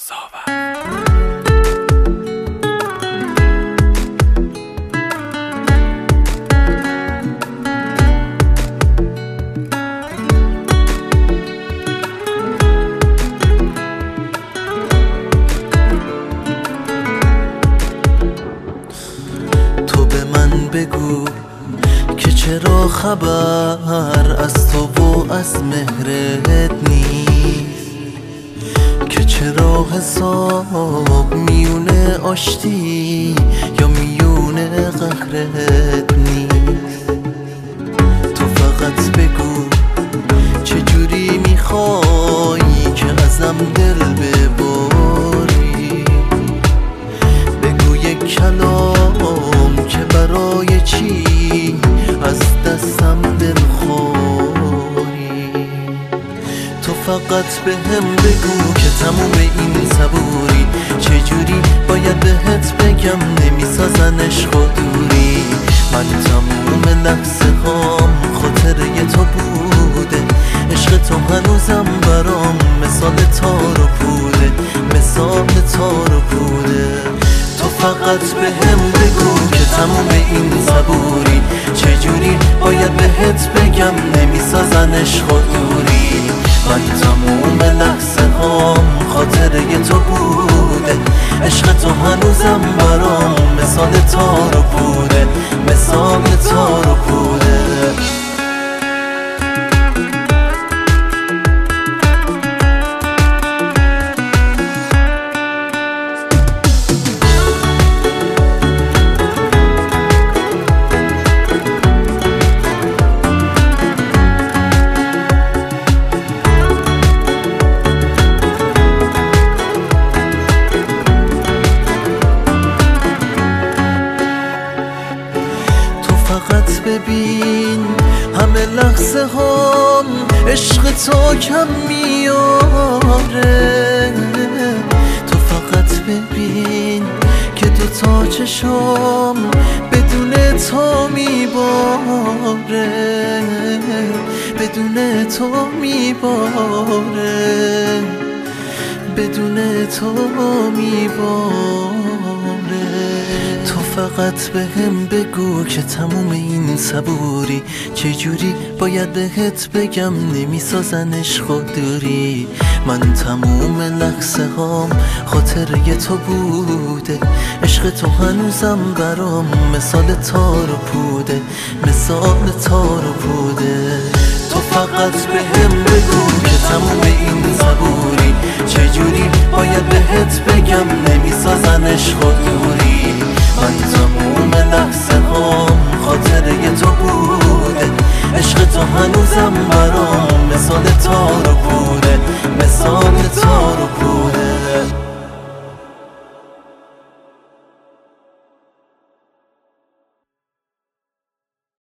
تو به من بگو که چرا خبر از تو و از مهرت نیست، که چرا حساب میونه آشتی یا میونه قهرت نیست. تو فقط بگو چجوری میخوایی که ازم دل ببری، بگو یک کلام که برای چی از دستم دل خوری. تو فقط به هم بگو که تموم این صبوری چجوری باید بهت بگم نمیسازن عشق و دوری. من تموم لحظه هام خاطره تو بوده، عشق تو هنوزم برام مثال تار و پوده، مثال تار و پوده. تو فقط به هم بگو که تموم این صبوری چجوری باید بهت بگم نمیسازن عشق و دوری. من تموم لحظه هام خاطره تو بوده، عشق تو هنوزم برام مثال تار و پوده، مثال تار و پوده. فقط ببین همه لحظه هم عشق تو کم میاره. تو فقط ببین که دوتا چشم بدون تو میباره، بدون تو میباره، بدون تو میباره. تو فقط به هم بگو که تموم این صبوری چجوری باید بهت بگم نمیسازن عشق و دوری. من تموم لحظه هام خاطره تو بوده، عشق تو هنوزم برام مثال تار و پوده، مثال تار و پوده. تو فقط به هم بگو که تموم این صبوری چجوری باید بهت بگم نمیسازن عشق و دوری. من تموم لحظه هام خاطره تو بوده، عشق تو هنوزم برام مثال تار و پوده، مثال تار و پوده.